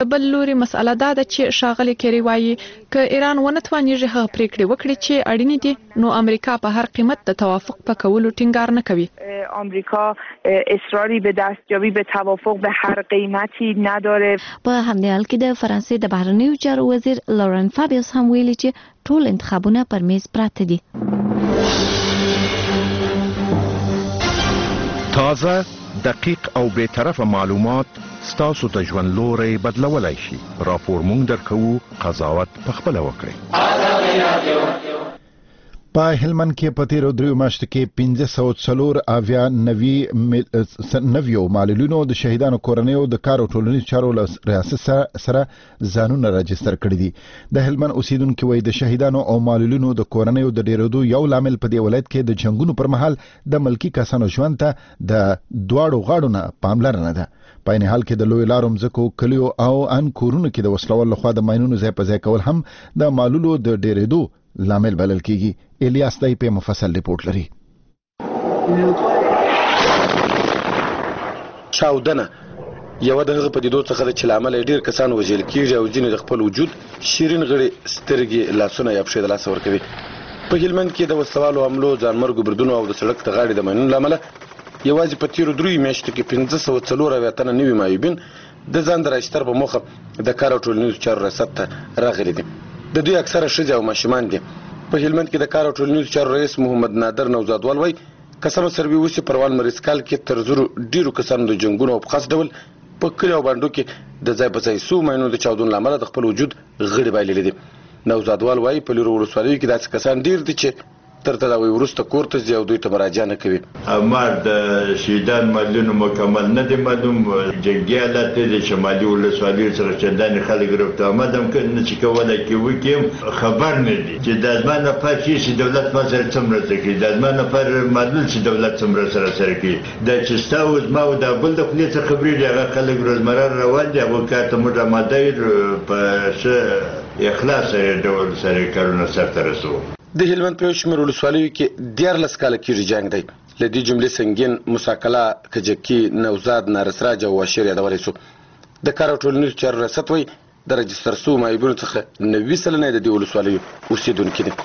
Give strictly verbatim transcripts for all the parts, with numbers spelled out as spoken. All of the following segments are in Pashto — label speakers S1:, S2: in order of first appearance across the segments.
S1: بل لوري مسأله دا ده چې ښاغلي کیری وایي که ایران ونه توانیږي هغه پریکړې وکړي چې اړینې دي نو امریکا په هر قیمت د توافق په کولو ټینګار نه کوي.
S2: آمریکا اصراری به دستیابی به توافق به هر قیمتی نداره.
S3: په همدې حال کې د فرانسې د بهرنیو چارو وزیر لورن فابیوس هم ویلي چې ټول انتخابونه پر میز پراته دي.
S4: تازه دقیق او بی‌طرفه معلومات ستاسو د ژوند لوری بدلولای شي. راپور مونږ درکوو، قضاوت پخپله وکړئ. په هلمند کې په تیرو دریو میاشتو کې پنځه سوه څلور اویا نوي نویو معلولینو د شهیدانو کورنیو د کار او ټولنیزو چارو له ریاست سره ځانونه راجستر کړي دي. د هلمند اوسیدونکي وایي د شهیدانو او معلولینو د کورنیو د ډیرېدو یو لامل په دې ولایت کې د جنګونو پر مهال د ملکي کسانو ژوند ته د دواړو غاړو نه پاملرنه ده. په عین حال کې د لوی لارو مځکو کلیو او ان کورونو کې د وسلوال لخوا د ماینونو ځای په ځای کول هم د معلولو د ډیرېدو لامل بلل کیږي. الیاس دای په مفصل ریپورت لري.
S5: چاودنه یو د هغه پدیدو څخه د چلامل ډیر کسان وژل کیږي او ځینې د خپل وجود شیرین غړي سترګې لاسونه یا پښې د لاس ورکوي. په هلمند کې د وسلوالو حملو ځانمرګو بریدونو او د سړک د غاړې د ماینونو له امله یوازې په تیرو دریو میاشتو کې پنځه سوه څلور اویا تنه نوي معیوبین د ځان د راایستر په موخه د کار او ټولنیزو چارو ریاست ته راغلي دي. د دوی اکثره ښځې او ماشومان دي. په هلمند کې د کار او ټولنیزو چارو رئیس محمد نادر نوزادوال وایي قسم سروي وسی پروان مریض کال کې تر زرو ډیرو کسانو د جنګونو په خاص ډول په کلی او باندو کې د ځای په ځای سو ماینو د چاودون لامل د خپل وجود غړي بایللي دي. نوزادوال وایي په لورو ولسوالیو کې داسې کسان ډیر دي چې تر تداوی وروسته کور ته ځي او دوی ته مراجعه نه کوي.
S6: امر د شهیدان معلولینو مکمل نه دی معلوم. جنګي حالت د شمالي ولسوالیو سره چندانې خلک رابطه آمدم نه چې کولی کې وکړم خبر نه دي چې د زما نفر چې دولت ما سره څه مرسته کوي، د زما نفر معلول چې دولت څه مرسته سره کوي. دا چې ستا او زما او د بل د خولې څخه خبرې دي هغه خلک روزمره روان دي. هغه کار ته موږ آماده یو په ښه اخلاص ډول سره کارونه سرته رسوو.
S5: د هلمند په یو شمېر ولسوالیو کې دیارلس کاله کېږي جنګ دی. له دې جملې سنګین، موساکلا، کجکي، نوزاد، نارسراج او واشیر یادولی سو. د کار او ټولنیزو چارو ریاست وایي د رجستر سوو معیوبینو څخه نوي سلنه د دې ولسوالیو اوسېدونکي دي.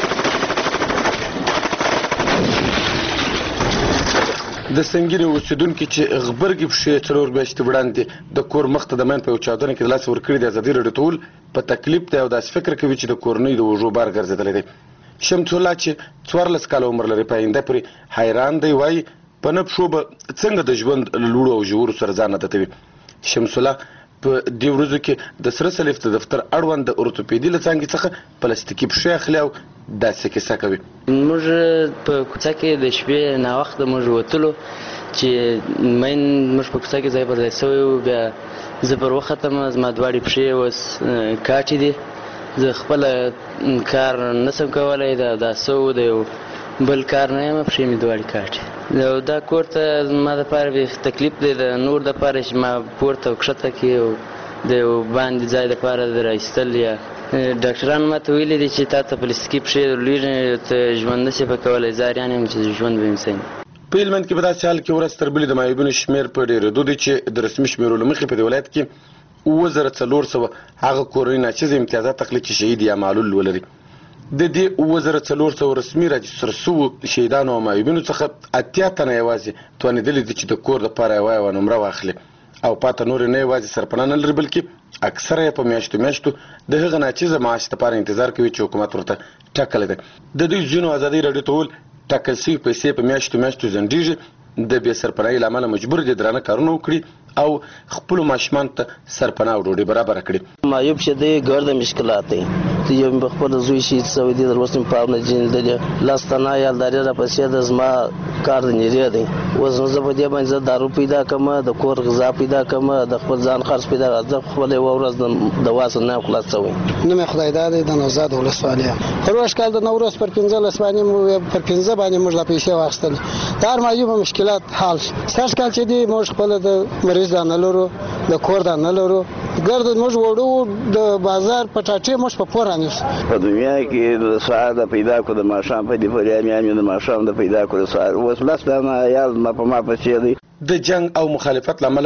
S5: د سنګینې اوسېدونکي چې غبرګې پښې څلور میاشتې وړاندې د کور مخ ته د ماین په یو چاودنه کې د لاس ورکړي د ازادي راډیو ټول په تکلیف دی او داسې فکر کوي چې د کورنۍ د وژو بار ګرځېدلی دی. شمس الله چې څوارلس کاله عمر لري په آینده پورې حیران دی. وایي په نه پښو به څنګه د ژوند له لوړو او ژورو سره ځان عادتوي. شمس الله په دې ورځو کې د سره صلیف د دفتر اړوند د اورتوپیدي له څانګې څخه پلاستیکي پښې اخلي او داسې کیسه کوي.
S7: موږ په کوڅه کې د شپې ناوخته موږ وتلو چې مین موږ په کوڅه کې ځای پر ځای سوی وو. بیا زه پر وختم زما دواړې پښې اوس کاټې دي. زه خپله کار نسم کولی. دا دا سو د یو بل کار نه یم. پښې مې دواړې کاټې. دا کور ته زما دپاره بې تکلیف دی د نور دپاره چې ما پورته او کښته کړي او د یو باندې ځای دپاره د رایستل. یا ډاکټرانو ما ته ویلي دي چې تا ته پلاستیکي پښې درلېږي ته ژوند نشې په کولی. زاریان یم چې ژوند به مې څنګه.
S5: په هلمند کې په داسې حال کې ورځ تر بلې د معیوبینو شمېر په ډېرېدو دی چې د رسمي شمېرو له مخې په دې ولایت کې اووه زره څلور سوه هغه کورنۍ ناچیزه امتیازات اخلي چې شهید یا معلول ولري. د دې اووه زره څلور سوه رسمي راجستر سوو شهیدانو او معیوبینو څخه اتیا تنه یوازې توانېدلي دي چې د کور دپاره یوه یوه نمره واخلي او پاته نور نه یوازې سرپناه نه لري بلکې اکثره یې په میاشتو میاشتو د هغه ناچیزه معاش دپاره انتظار کوي چې حکومت ورته ټاکلی دی. د دوی ځینو ازادۍ راډیو ته وویل ټاکل شوي پیسې په میاشتو میاشتو ځنډېږي. د بې سرپناهۍ له امله مجبور دي درانه کارونه وکړي او خپلو ماشومانو ته سرپناه او ډوډۍ برابره کړي.
S8: معیوب چې دی ګرده مشکلات دی. یو مې خپل زوی شهید شوی دی د لوست مې پام نه جنېدلې. لاس تنه یالداري راپسې ده. زما کار د نیرې دی. اوس نو زه په دې باندې زه دارو پیدا کړم، د کور غذا پیدا کړم، د خپل ځان خرڅ پیدا کړم. زه خپله یوه ورځ د دوا څخه نه یم خلاص شوی. نوم یې خدایداد دی د نوزاد ولسوالۍ. پروش کال د نوروز پر پنځلس باندې پر پنځه باندې موږ دا پیسې واخیستل. د هر معیوب مشکلات حل سږ کال چې دی موږ خپله د مریض دا نه لرو، د کور دا نه لرو. ګرد موږ وړو د بازار په ټاټې موږ په پور رانیسو.
S9: په دنیا کې د سهار د پیدا کړو د ماښام په دې پورې امیا مې د ماښام د پیدا کړو سهار اوس لس دانه عیال ما په ما پسې دی.
S5: د جنګ او مخالفت له امله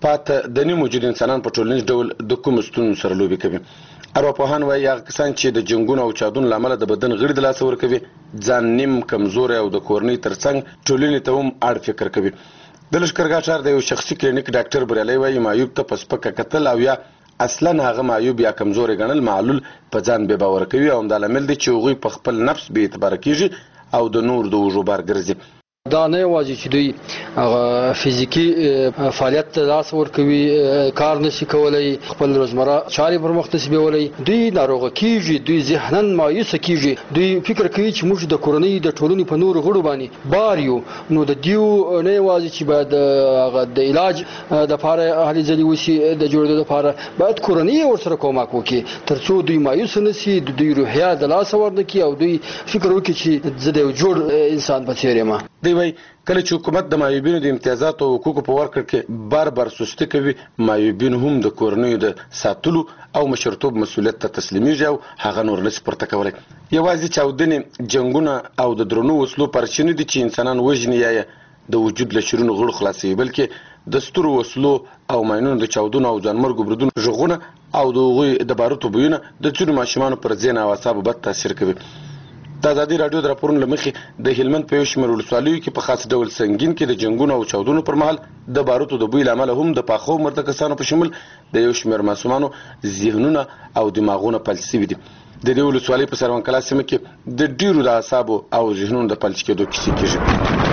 S5: پاته د نه موجود انسانان په ټولنیز ډول د کوم ستونزو سره لوبي کوي. ارواپوهان وایي هغه کسان چې د جنګونو او چاودنو له امله د بدن غړي د لاسه ورکوي ځان نیم کمزوری او د کورنۍ ترڅنګ ټولنې ته هم اړ فکر کوي. د لښکرګاه ښار د یو شخصي کلینیک ډاکټر بریالی وایي معیوب ته په سپکه کتل او یا اصلا هغه معیوب یا کمزوری ګڼل معلول په ځان بې باوره کوي او همدا لامل دی چې هغوی په خپل نفس بې اعتباره کیږي او د نور د اوږو بار ګرځي.
S10: دا نه یوازې چې دوی هغه فزیکي فعالیت ته لاس ورکوي، کار نشي کولی، خپل روزمره چارې پر مخ نشي بیولی، دوی ناروغه کیږي، دوی ذهناً مایوسه کیږي، دوی فکر کوي چې موږ د کورنۍ د ټولنې په نورو غړو باندې بار یو. نو د دیو نه یوازې چې باید هغه د علاج دپاره هلې ځلې وشي، د جوړېدو دپاره باید کورنۍ ورسره کومک وکړي تر څو دوی مایوسه نشي، د دوی روحیه د لاسه ورنکړي او دوی فکر وکړي چې زه د یو جوړ انسان په څېر یم.
S5: دی وایي کله چې حکومت د معیوبینو د امتیازاتو او حقوقو په ورکړه کې بار بار سستي کوي، معیوبین هم د کورنیو د ساتلو او مشرتوب مسؤلیت ته تسلیمیږي او هغه نور نشي پورته کولی. یوازې چاودنې، جنګونه او د درنو وسلو پرچې نه دي چې انسانان وژني یا د وجود له شیرونو غړو خلاصوي، بلکې د سترو وسلو او ماینونو د چاودنو او ځانمرګو بریدونو غږونه او د هغوی د باروتو بویونه د ځینو ماشومانو پر ذهن او اعصابو بد تاثیر کوي. د ازادي راډیو د راپورونو له مخې د هلمند په یو شمېر ولسوالیو کې په خاص ډول سنګین کې د جنګونو او چاودنو پر مهال د باروتو د بوی له امله هم د پاخه عمر کسانو په شمول د یو شمېر ماشومانو ذهنونه او دماغونه فلج شوي دي. د دې ولسوالۍ په سروان کلا سیمه کې د ډیرو د اعصابو او ذهنونو د فلج کېدو کیسې کېږي.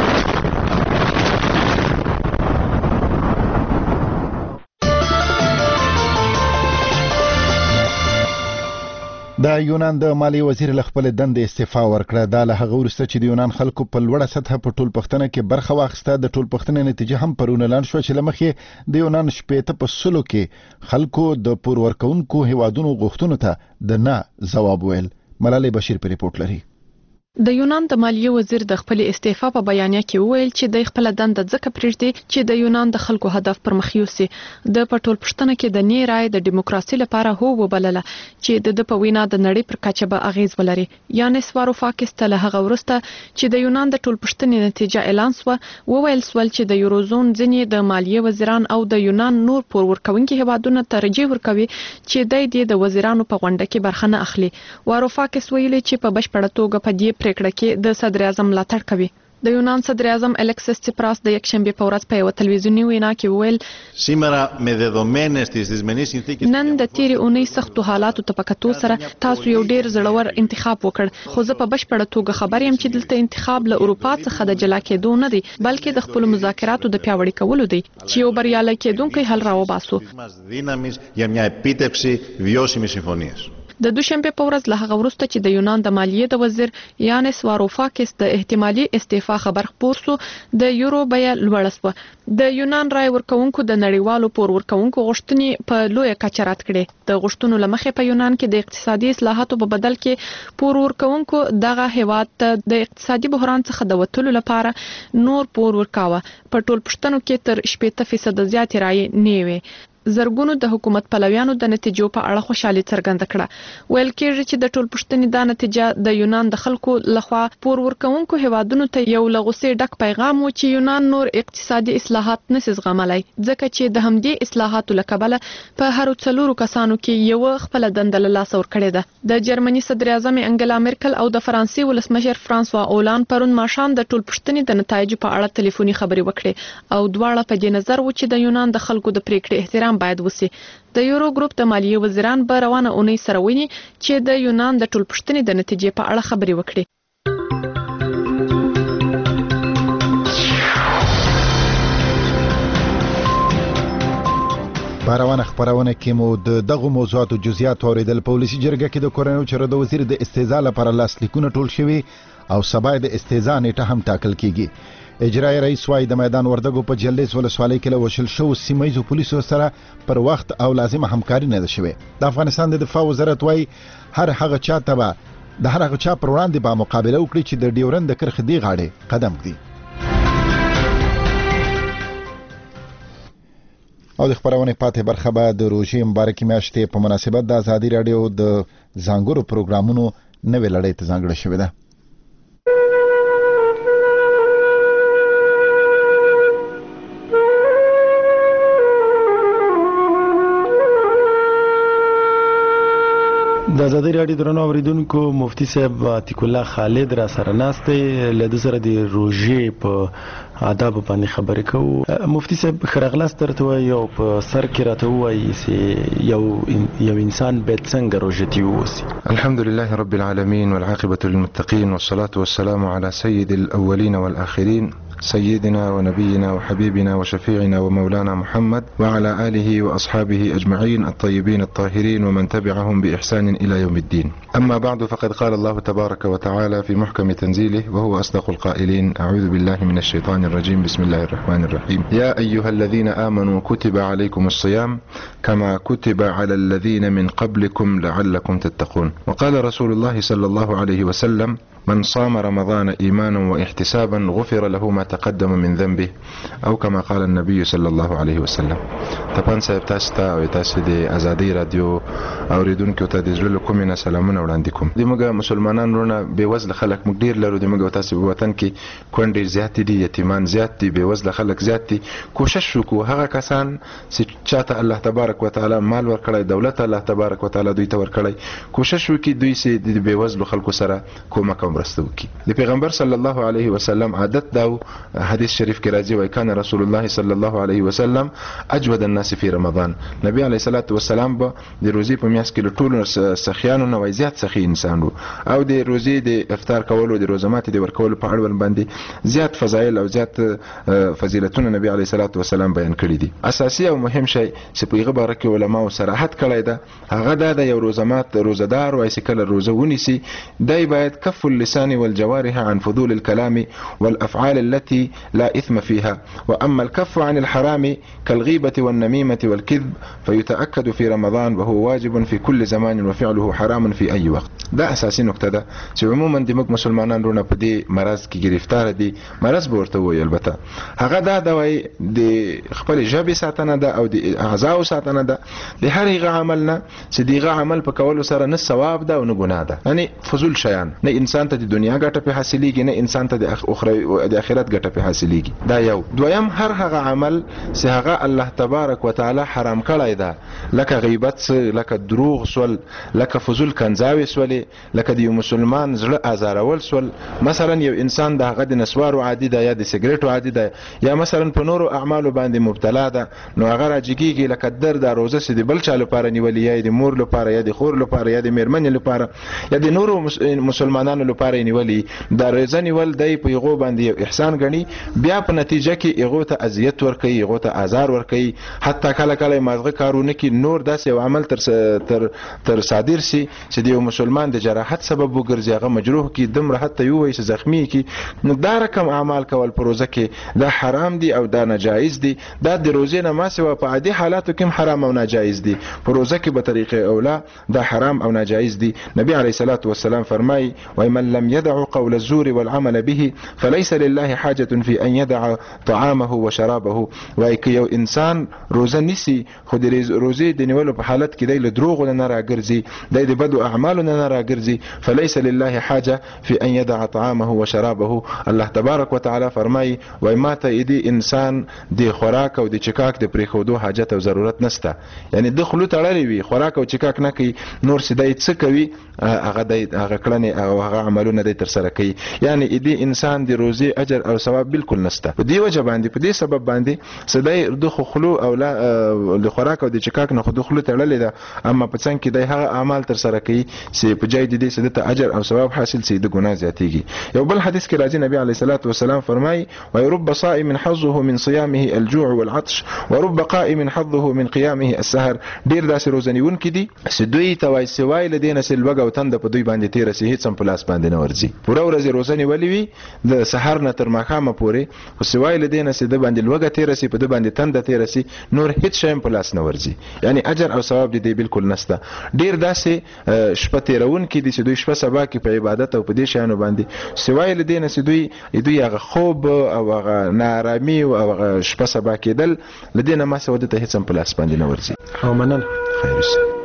S4: د یونان د مالی وزیر له خپل دندې استعفا ورکړه. دا له هغه وروسته چې د یونان خلکو په لوړه سطحه په ټولپوښتنه کې برخه واخیسته. د ټولپوښتنې نتیجه هم پرون اعلان شوه چې له مخې د یونان شپېته په سلو کې خلکو د پور ورکوونکو هیوادونو غوښتنو ته د نه ځواب ویل. ملالۍ بشیر په ریپورت لري.
S1: د یونان د مالیې وزیر د خپل استعفا په بیانیه کې وویل چې د خپل دنده ځکه پرېږدي چې د یونان د خلکو هدف پر مخ یوسي. د پټول پښتنه کې د نه رائے د دیموکراسي لپاره هو وبلله چې د په وینا د نړۍ پر کچه به اغیز ولري. یانس واروفاکس ته له هغه وروسته چې د یونان د ټول پښتنې نتیجه اعلان شو، وویل سول چې د یوروزون ځینې د مالیې وزیران او د یونان نور پور ورکوونکي هیوادونو ترجیح ورکوي چې د دې د وزیرانو په غونډه کې برخه نه اخلي. واروفاکس ویلي چې په بشپړه توګه په دې پریکړه کې د صدر اعظم ملاتړ کوي. د یونان صدر اعظم الکسیس تسپراس د یکشنبه په ورځ په یو تلویزیوني وینا کې وویل نن د تیرې اونۍ سختو حالاتو ته په کتو سره تاسو یو ډیر زړور انتخاب وکړ، خو زه په بشپړه توګه خبر یم چې دلته انتخاب له اروپا څخه د جلا کېدو نه دی، بلکې د خپل مذاکراتو د پیاوړي کولو دی چې یو بریالی کېدونکی حل راوباسو. د دوشنبه په ورځ له هغه وروسته چې د یونان د مالیې د وزیر یانس واروفاکس د احتمالي استعفا خبر خپور شو، د یورو بیه لوړه شوه. د یونان رای ورکوونکو د نړیوالو پور ورکوونکو غوښتنې په لویه کچه رد کړې. د غوښتنو له مخې په یونان کې د اقتصادي اصلاحاتو په بدل کې پور ورکوونکو دغه هیواد ته د اقتصادي بحران څخه د وتلو لپاره نور پور ورکاوه. په ټول پښتنو کې تر شپېته فیصد زیاتې رایې نه وې. زرګونو د حکومت پلویانو د نتیجو په اړه خوشحالي څرګنده کړه. ویل کېږي چې د ټول پښتنې دا نتیجه د یونان د خلکو لخوا پور ورکوونکو هیوادونو ته یو له غوسې ډک پیغام و چې یونان نور اقتصادي اصلاحات نشي زغملی، ځکه چې د همدې اصلاحاتو له کبله په هرو څلورو کسانو کې یو خپل دنده له لاسه ورکړې ده. د جرمني صدر اعظم انګلا مرکل او د فرانسې ولسمشر فرانسوا اولان پرون ماښام د ټول پښتنې د نتایجو په اړه ټلیفوني خبرې وکړې او دواړه په دې نظر و چې د یونان د خلکو د پریکړې احترام باید وسی. د یورو ګروپ د مالیې وزیران به روانه اونۍ سره ویني چې د یونان د ټول پښتنې د نتیجې په اړه خبرې وکړي.
S4: په روانه خپرونه کې مو د دغو موضوعاتو جزئیات اوریدل. په ولسي جرګه کې د کورنیو چارو د وزیر د استیضاح لپاره لاسلیکونه ټول شوي او سبا د استیضاح نیټه هم ټاکل کیږي. اجرایي رئیس وايي د میدان وردګو په جلدیز ولسوالۍ کې له وشل شوو سیمه پولیسو سره پر وخت او لازمه همکاري نه ده شوې. د افغانستان د دفاع وزارت وايي هر هغه چا ته به د هر هغه چا پر وړاندې به مقابله وکړي چې د ډیورند د کرښې دې غاړې قدم ږدي. او د خپرونې پاتې برخه به د روژې مبارکې میاشتې په مناسبت د ازادي راډیو د ځانګړو پروګرامونو نوې لړۍ ته ځانګړې شوې ده.
S11: د آزادۍ راډیو درنو اوریدونکو مفتي صاحب عتیق الله خالد را سره ناست دی له د سره د روژې په آداب باندې خبرې کوو. مفتي صاحب خرغلاس درته وایي او په سر کې راته وایي چې یو یو انسان باید څنګه روژتي واوسي.
S12: الحمد لله رب العالمين والعاقبة للمتقين والصلاة والسلام على سيد الأولين والآخرين سيدنا ونبينا وحبيبنا وشفيعنا ومولانا محمد وعلى آله وأصحابه أجمعين الطيبين الطاهرين ومن تبعهم بإحسان إلى يوم الدين. أما بعد فقد قال الله تبارك وتعالى في محكم تنزيله وهو أصدق القائلين: أعوذ بالله من الشيطان الرجيم بسم الله الرحمن الرحيم يا أيها الذين آمنوا كتب عليكم الصيام كما كتب على الذين من قبلكم لعلكم تتقون. وقال رسول الله صلى الله عليه وسلم: من صام رمضان إيمانا واحتسابا غفر له ما تقدم من ذنبه او كما قال النبي صلى الله عليه وسلم. تپان صاحب تاسو ته او تاسو د آزادۍ رادیو اوریدونکو ته د زړه کومه سلامونه وړاندې کوم. د موږ مسلمانان رونه بې وزله خلک موږ ډیر لرو. د موږ تاسو په وطن کې کونډې زیات دي، یتیمان زیات دي، بې وزله خلک زیات دي. کوشش وکړو هغه کسان چې چاته الله تبارک وتعالى مال ورکړي، دولت الله تبارک وتعالى دوی ته ورکړي، کوشش وکړي دوی سي د بې وزله خلکو سره کومک مرسته وکړي. د پیغمبر صلی الله علیه وسلم عادت دا حدیث شریف کې راځي: وکانه رسول الله صلی الله علیه وسلم اجود الناس فی رمضان. نبی علیه الصلاة والسلام به د روزي په میاشت کې ټول سخیانو نه وای زیات سخی انسان وو او د روزي د افطار کولو د روزه ماتي د ورکولو په اړه باندې زیات فضایل او زیات فضیلتونه نبی علیه الصلاة والسلام بیان کړی دي. اساسي او مهم شی چې په هغه باره کې علما صراحت کړی ده هغه دا د یو روزه مات روزدار وای چې کله روزه ونیسي دای باید کف اللسان والجوارح عن فضول الكلام والافعال التي لا إثم فيها، وأما الكف عن الحرام كالغيبة والنميمة والكذب فيتأكد في رمضان وهو واجب في كل زمان وفعله حرام في أي وقت. دا أساسي نقطة ده چې عموما د موږ مسلمانان رونه په دې مرض کې گرفتار دي. مرض به ورته وایي البته هغه دا د وای د خپل ژبې ساتنه ده او د اعضاء ساتنه ده د هر هغه عمل نه چې دغه عمل په کولو سره نه ثواب ده او نه ګناه ده. یعنی فضول شیان نه انسان ته د دنیا ګټه په حاصلېږي نه انسان ته د اخرت د آخرت ګټه په حاصلېږي. دا یو. دویم هر هغه عمل چې هغه الله تبارک وتعالى حرام کړی ده لکه غیبت، لکه دروغ سول، لکه فضول کنځاوي سول، لکه د یو مسلمان زړه ازارول سول. مثلا یو انسان د هغه د نسوارو عادي ده یا د سیګریټو عادي ده یا مثلا په نورو اعمالو باندې مبتلا ده نو هغه راجګيږي لکه در د روزه سي د بل چا لپاره نیولې یا د مور لپاره یا د خور لپاره یا د میرمن لپاره یا د نورو مسلمانانو لپاره نیولې دا رضا ول دی په یغو باندې احسان غني بیا په نتیجه کې یغو ته اذیت ورکړي، یغو ته آزار ورکړي، حتی کله کله مازغه کارونه کې نور داسې عمل تر تر تر صادر سي چې د یو مسلمان د جراحت سبب وګرځي، هغه مجروح کی دم راحت یو وي چې زخمی کی. نو دا رقم اعمال کول پروزه کې دا حرام دي او دا ناجایز دي. دا د روزې نه ما سوا په عادي حالاتو کې حرام او ناجایز دي، پروزه کې به طریقې اوله دا حرام او ناجایز دي. نبی علیه الصلاة والسلام فرمای: ومن لم يدع قول الزور والعمل به فليس لله حاجة في ان يدع طعامه وشرابه. وای که یو انسان روزه نیسی خو د روزې د نیولو په حالت کې د دروغ نه راګرځي، د بدو اعمالو نه راګرځي، فليس لله حاجة في ان يدع طعامه وشرابه. الله تبارک وتعالى فرمای: وای ماته دې انسان د خوراک او د چکاک د پریخودو حاجت او ضرورت نشته. یعنی د خلو تړلې وي خوراک او چکاک نه کوي، نور سیدای څه کوي هغه د هغه کړنې او هغه عملونه د تر سره کوي. یعنی دې انسان د روزي اجر او ثواب بالکل نشته. په دې وجه باندې په دې سبب باندې سدای د خلو او د خوراک او د چکاک نه خود خلو تړلې ده، اما په څنګه کې د هغه اعمال تر سره کوي چې په جای دې سده ته اجر او ثواب حاصل سي، د ګناه زیاتېږي. یو بل حدیث کې راځي نبی علیه الصلاة والسلام فرمای: ويرب صائم حظه من صيامه الجوع والعطش ورب قائم حظه من قيامه السهر. ډیر داسې روزنیون کې دي چې دوی توای سوای لدینه سلوګ او تند په دوی باندې تیر سي، هیڅ هم پلاس باندې نه ورځي. پوره ورځ روزنی ولې وي د سحر نه تر ماښامه پورې خو سوای لدینه سي د باندې لوګه تیر سي، په د باندې تند تیر سي، نور هیڅ شی هم پلاس نه ورځي. یعنی اجر او ثواب دې بالکل نشته. ډیر داسې شپه تیرون کې دي چې دوی شپه سبا کې په عبادت او په دې شانو باندې سوای لدینه سي دوی دوی هغه خوب او هغه نارامي او هغه شپه سبا کېدل لدینه ما سوده ته هیڅ هم پلاس باندې نه ورځي.
S11: او مننه.
S12: خیر